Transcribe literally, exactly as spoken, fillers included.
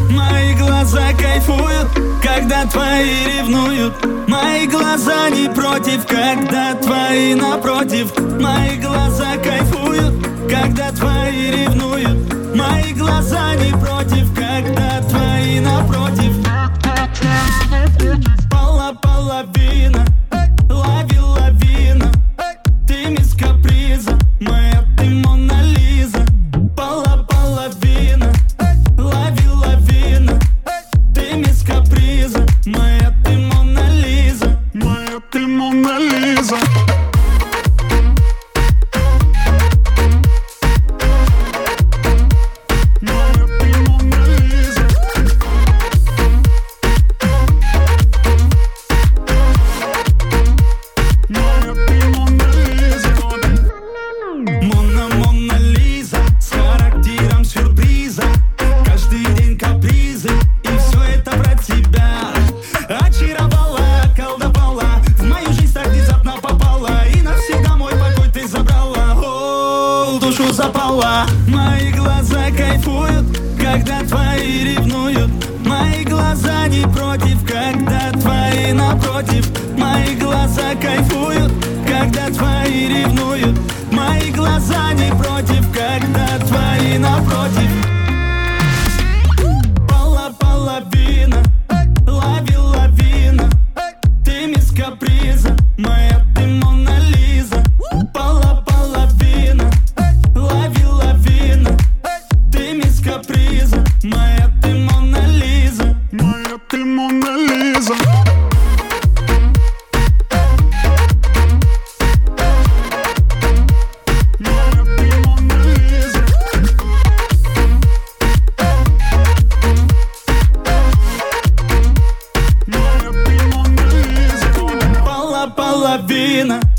Мои глаза кайфуют, когда твои ревнуют. Мои глаза не против, когда твои напротив. Мои глаза кайфуют, когда твои ревнуют. Мои глаза не против, когда твои напротив. Пола половина, лови лавина. Ты мисс каприза, моя ты Мона Лиза. Пола половина, лови лавина. Ты мисс каприза, моя ты Мона Лиза. Моя ты Мона Лиза. Душу запала. Мои глаза кайфуют, когда твои ревнуют. Мои глаза не против, когда твои напротив. Мои глаза кайфуют, когда твои ревнуют. Мои глаза не против, когда твои напротив. Пола половина, лови лавина. Ты мисс каприза, моя ты Мона Лиза. Пола половина, лови лавина. Ты мисс каприза, моя ты Мона Лиза. Моя ты Мона Лиза. Половина.